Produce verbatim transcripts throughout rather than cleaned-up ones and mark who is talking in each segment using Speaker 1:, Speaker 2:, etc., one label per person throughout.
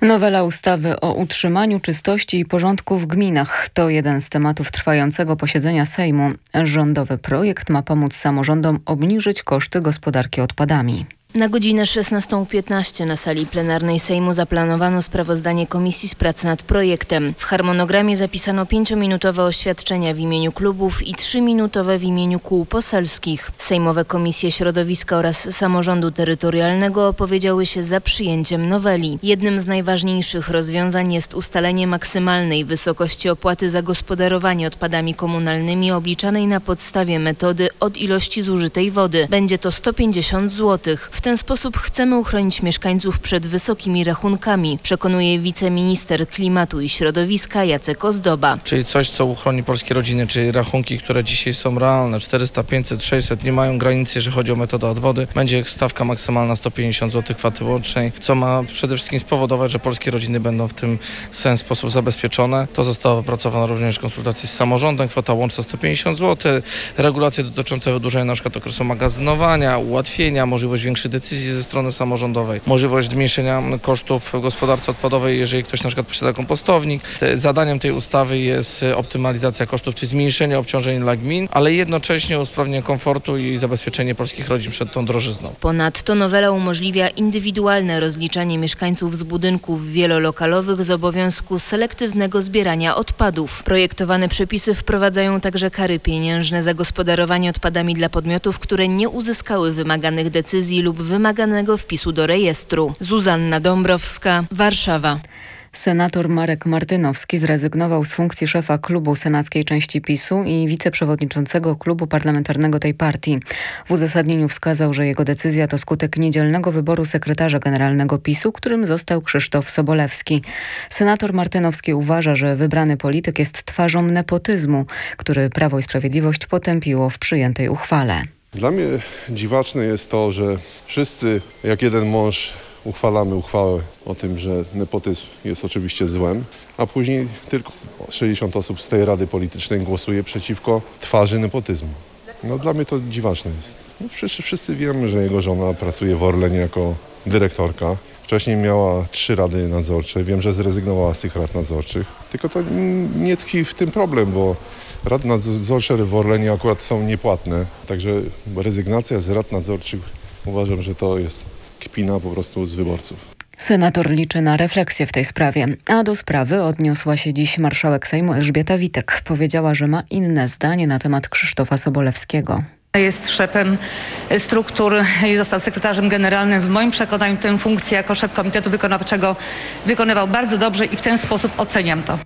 Speaker 1: Nowela ustawy o utrzymaniu czystości i porządku w gminach to jeden z tematów trwającego posiedzenia Sejmu. Rządowy projekt ma pomóc samorządom obniżyć koszty gospodarki odpadami.
Speaker 2: Na godzinę szesnastą piętnaście na sali plenarnej Sejmu zaplanowano sprawozdanie Komisji z prac nad projektem. W harmonogramie zapisano pięciominutowe oświadczenia w imieniu klubów i trzyminutowe w imieniu kół poselskich. Sejmowe Komisje Środowiska oraz Samorządu Terytorialnego opowiedziały się za przyjęciem noweli. Jednym z najważniejszych rozwiązań jest ustalenie maksymalnej wysokości opłaty za gospodarowanie odpadami komunalnymi obliczanej na podstawie metody od ilości zużytej wody. Będzie to sto pięćdziesiąt złotych. W ten sposób chcemy uchronić mieszkańców przed wysokimi rachunkami, przekonuje wiceminister klimatu i środowiska Jacek Ozdoba.
Speaker 3: Czyli coś, co uchroni polskie rodziny, czyli rachunki, które dzisiaj są realne, czterysta, pięćset, sześćset, nie mają granicy, jeżeli chodzi o metodę odwody. Będzie stawka maksymalna sto pięćdziesiąt złotych kwoty łącznej, co ma przede wszystkim spowodować, że polskie rodziny będą w tym w ten sposób zabezpieczone. To zostało wypracowane również w konsultacji z samorządem, kwota łączna sto pięćdziesiąt złotych, regulacje dotyczące wydłużenia na przykład okresu magazynowania, ułatwienia, możliwość większej decyzji ze strony samorządowej, możliwość zmniejszenia kosztów w gospodarce odpadowej, jeżeli ktoś na przykład posiada kompostownik. Te, zadaniem tej ustawy jest optymalizacja kosztów, czy zmniejszenie obciążeń dla gmin, ale jednocześnie usprawnienie komfortu i zabezpieczenie polskich rodzin przed tą drożyzną.
Speaker 2: Ponadto nowela umożliwia indywidualne rozliczanie mieszkańców z budynków wielolokalowych z obowiązku selektywnego zbierania odpadów. Projektowane przepisy wprowadzają także kary pieniężne za gospodarowanie odpadami dla podmiotów, które nie uzyskały wymaganych decyzji lub wymaganego wpisu do rejestru. Zuzanna Dąbrowska, Warszawa.
Speaker 1: Senator Marek Martynowski zrezygnował z funkcji szefa klubu senackiej części PiSu i wiceprzewodniczącego klubu parlamentarnego tej partii. W uzasadnieniu wskazał, że jego decyzja to skutek niedzielnego wyboru sekretarza generalnego PiSu, którym został Krzysztof Sobolewski. Senator Martynowski uważa, że wybrany polityk jest twarzą nepotyzmu, który Prawo i Sprawiedliwość potępiło w przyjętej uchwale.
Speaker 4: Dla mnie dziwaczne jest to, że wszyscy jak jeden mąż uchwalamy uchwałę o tym, że nepotyzm jest oczywiście złem, a później tylko sześćdziesiąt osób z tej Rady Politycznej głosuje przeciwko twarzy nepotyzmu. No dla mnie to dziwaczne jest. No, wszyscy, wszyscy wiemy, że jego żona pracuje w Orlenie jako dyrektorka. Wcześniej miała trzy rady nadzorcze. Wiem, że zrezygnowała z tych rad nadzorczych. Tylko to nie tkwi w tym problem, bo rady nadzorcze w Orlenie akurat są niepłatne. Także rezygnacja z rad nadzorczych uważam, że to jest kpina po prostu z wyborców.
Speaker 1: Senator liczy na refleksję w tej sprawie, a do sprawy odniosła się dziś marszałek Sejmu Elżbieta Witek. Powiedziała, że ma inne zdanie na temat Krzysztofa Sobolewskiego.
Speaker 5: Jest szefem struktur i został sekretarzem generalnym. W moim przekonaniu tę funkcję jako szef Komitetu Wykonawczego wykonywał bardzo dobrze i w ten sposób oceniam to.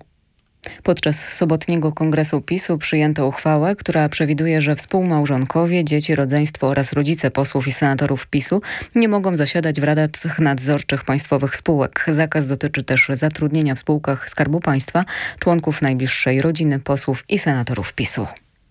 Speaker 1: Podczas sobotniego kongresu PiSu przyjęto uchwałę, która przewiduje, że współmałżonkowie, dzieci, rodzeństwo oraz rodzice posłów i senatorów PiSu nie mogą zasiadać w radach nadzorczych państwowych spółek. Zakaz dotyczy też zatrudnienia w spółkach Skarbu Państwa członków najbliższej rodziny posłów i senatorów PiSu.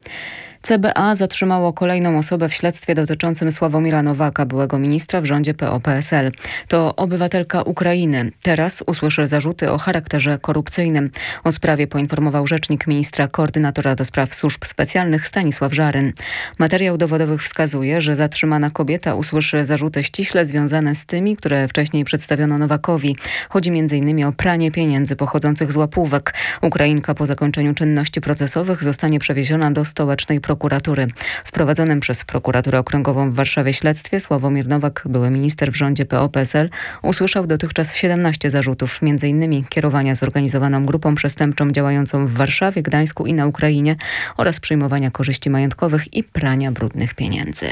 Speaker 1: C B A zatrzymało kolejną osobę w śledztwie dotyczącym Sławomira Nowaka, byłego ministra w rządzie P O P S L. To obywatelka Ukrainy. Teraz usłyszy zarzuty o charakterze korupcyjnym. O sprawie poinformował rzecznik ministra koordynatora do spraw służb specjalnych Stanisław Żaryn. Materiał dowodowy wskazuje, że zatrzymana kobieta usłyszy zarzuty ściśle związane z tymi, które wcześniej przedstawiono Nowakowi. Chodzi między innymi o pranie pieniędzy pochodzących z łapówek. Ukrainka po zakończeniu czynności procesowych zostanie przewieziona do stołecznej prokuratury. W prowadzonym przez prokuraturę okręgową w Warszawie śledztwie Sławomir Nowak, były minister w rządzie P O P S L, usłyszał dotychczas siedemnaście zarzutów, między innymi kierowania zorganizowaną grupą przestępczą działającą w Warszawie, Gdańsku i na Ukrainie oraz przyjmowania korzyści majątkowych i prania brudnych pieniędzy.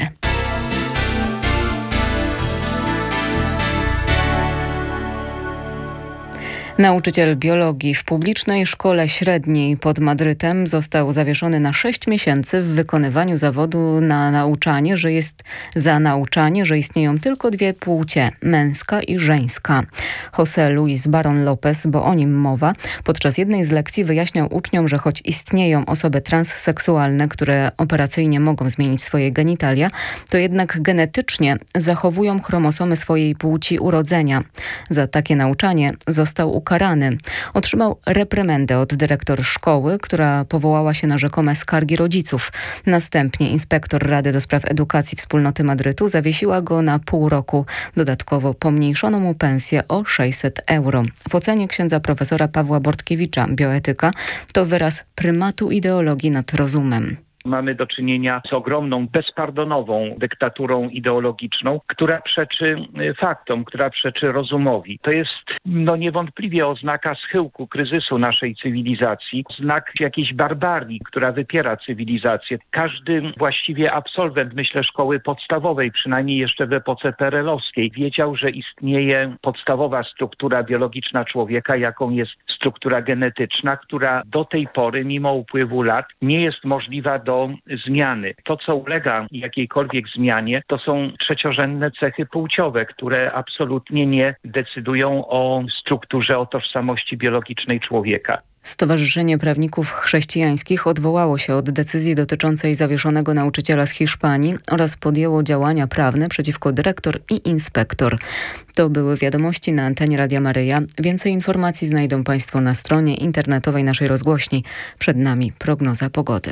Speaker 1: Nauczyciel biologii w publicznej szkole średniej pod Madrytem został zawieszony na sześć miesięcy w wykonywaniu zawodu na nauczanie, że jest za nauczanie, że istnieją tylko dwie płcie, męska i żeńska. José Luis Baron López, bo o nim mowa, podczas jednej z lekcji wyjaśniał uczniom, że choć istnieją osoby transseksualne, które operacyjnie mogą zmienić swoje genitalia, to jednak genetycznie zachowują chromosomy swojej płci urodzenia. Za takie nauczanie został ukarany. Otrzymał reprymendę od dyrektor szkoły, która powołała się na rzekome skargi rodziców. Następnie inspektor Rady do Spraw Edukacji Wspólnoty Madrytu zawiesiła go na pół roku. Dodatkowo pomniejszono mu pensję o sześćset euro. W ocenie księdza profesora Pawła Bortkiewicza bioetyka to wyraz prymatu ideologii nad rozumem.
Speaker 6: Mamy do czynienia z ogromną, bezpardonową dyktaturą ideologiczną, która przeczy faktom, która przeczy rozumowi. To jest no niewątpliwie oznaka schyłku, kryzysu naszej cywilizacji, znak jakiejś barbarii, która wypiera cywilizację. Każdy właściwie absolwent, myślę, szkoły podstawowej, przynajmniej jeszcze w epoce perelowskiej, wiedział, że istnieje podstawowa struktura biologiczna człowieka, jaką jest struktura genetyczna, która do tej pory, mimo upływu lat, nie jest możliwa do zmiany. To, co ulega jakiejkolwiek zmianie, to są trzeciorzędne cechy płciowe, które absolutnie nie decydują o strukturze, o tożsamości biologicznej człowieka.
Speaker 1: Stowarzyszenie Prawników Chrześcijańskich odwołało się od decyzji dotyczącej zawieszonego nauczyciela z Hiszpanii oraz podjęło działania prawne przeciwko dyrektor i inspektor. To były wiadomości na antenie Radia Maryja. Więcej informacji znajdą Państwo na stronie internetowej naszej rozgłośni. Przed nami prognoza pogody.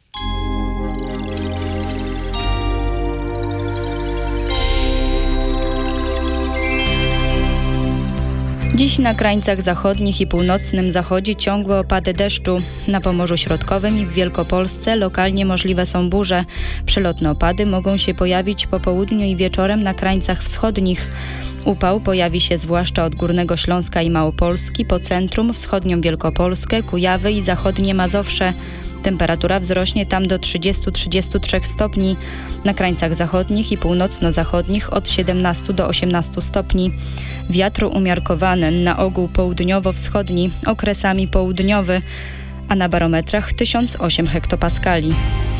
Speaker 7: Dziś na krańcach zachodnich i północnym zachodzie ciągłe opady deszczu. Na Pomorzu Środkowym i w Wielkopolsce lokalnie możliwe są burze. Przelotne opady mogą się pojawić po południu i wieczorem na krańcach wschodnich. Upał pojawi się zwłaszcza od Górnego Śląska i Małopolski, po centrum, wschodnią Wielkopolskę, Kujawy i zachodnie Mazowsze. Temperatura wzrośnie tam do trzydziestu do trzydziestu trzech stopni. Na krańcach zachodnich i północno-zachodnich od siedemnastu do osiemnastu stopni. Wiatr umiarkowany, na ogół południowo-wschodni, okresami południowy, a na barometrach tysiąc osiem hektopaskali.